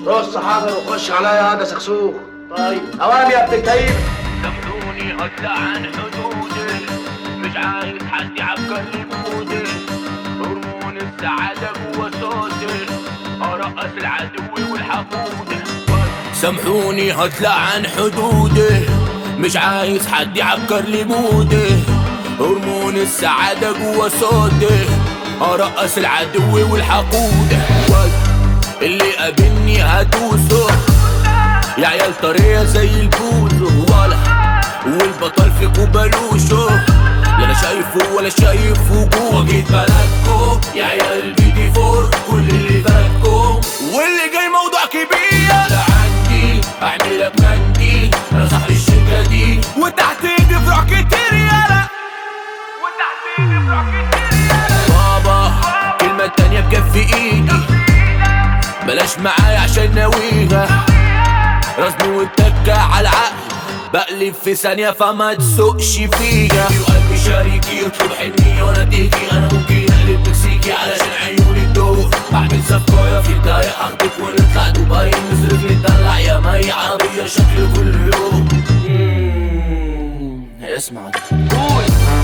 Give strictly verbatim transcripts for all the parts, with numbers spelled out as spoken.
رص حجر وخش عليا هذا سكسوك. طيب اوام يا ابن الكيف. سامحوني اطلع عن حدودي، مش عايز حد يعكر لي مودي، هرمون السعادة جوا صوتي، ارقص العدو والحقود. سامحوني هطلع عن حدودي، مش عايز حد يعكر لي مودي، هرمون السعادة جوا صوتي، ارقص العدو والحقود. اللي قابلني هدوسه يا عيال طرية زي البوزو، ولا والبطل فيكو بلوشو، لا انا شايفه ولا شايف وجوه. جيت بلدكو يا عيال البي دي فور، كل اللي فاتكو واللي جاي موضوع كبير. لا عندي اعملك مندي، انا صاحب الشركة دي، وتحت ايدي فروع كتير يالا، وتحت ايدي فروع كتير يالا. بابا كلمة تانية بكف ايدي، بلاش معايا عشان ناويها، رسمي والتكة على العقل، بقلب في ثانية فما تسوقش فيها. وقلبي شريكي يطلب حنية وانا تيجي، انا ممكن اقلب مكسيكي علشان عيوني تدوق، بعمل صفقاية في الدقايق اخدك ونطلع دبي، نصرف نتدلع يا مي، عربية شكل كل يوم. اسمع قول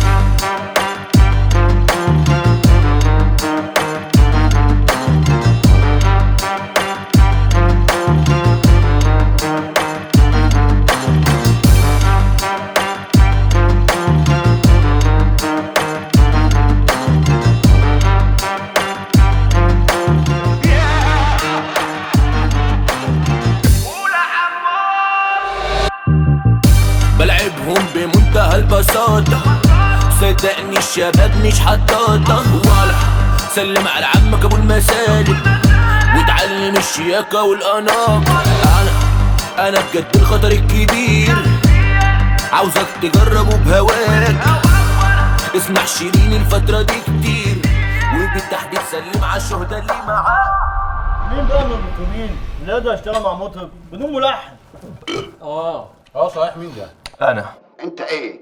بلعبهم بمنتهى البساطة، صدقني الشباب مش حطاطة، ولا سلم على عمك ابو المسالك وتعلم الشياكة والاناقة. انا انا بجد الخطر الكبير، عاوزك تجربه بهواك، اسمع شيرين الفترة دي كتير، وبالتحديد سلم على الشهداء اللي معاك. مين بقى من المطربين اللي يقدر يشتغل مع مطرب بدون ملحن؟ اه اه صحيح. مين ده؟ انا. انت ايه؟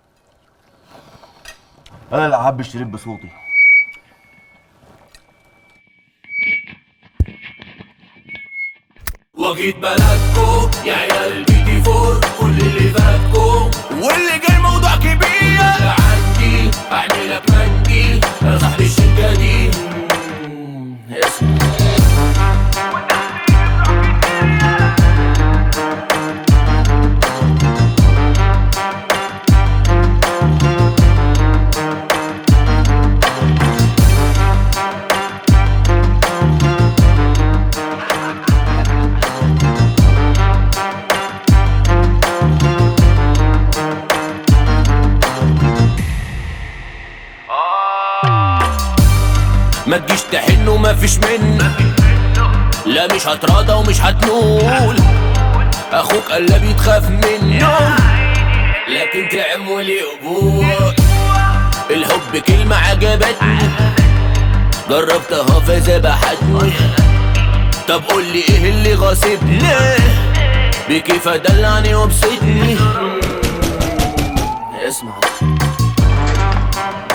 انا اللي حابب الشريط بصوتي. وجيت بلدكو يا عيال البي دي فور، كل اللي فاتكو واللي جاي موضوع كبير. لا عندي اعملك مندي، انا صاحب الشركة دي. اسمع ما تجيش تحن وما فيش منه، لا مش هتراضى ومش هتنول، اخوك قلبي تخاف منه لكن تعمل قبول. الحب كلمة عجبتني، جربتها فذبحتني، طب قولي ايه اللي غاصبني، بكيف ادلعني وابسطني. اسمع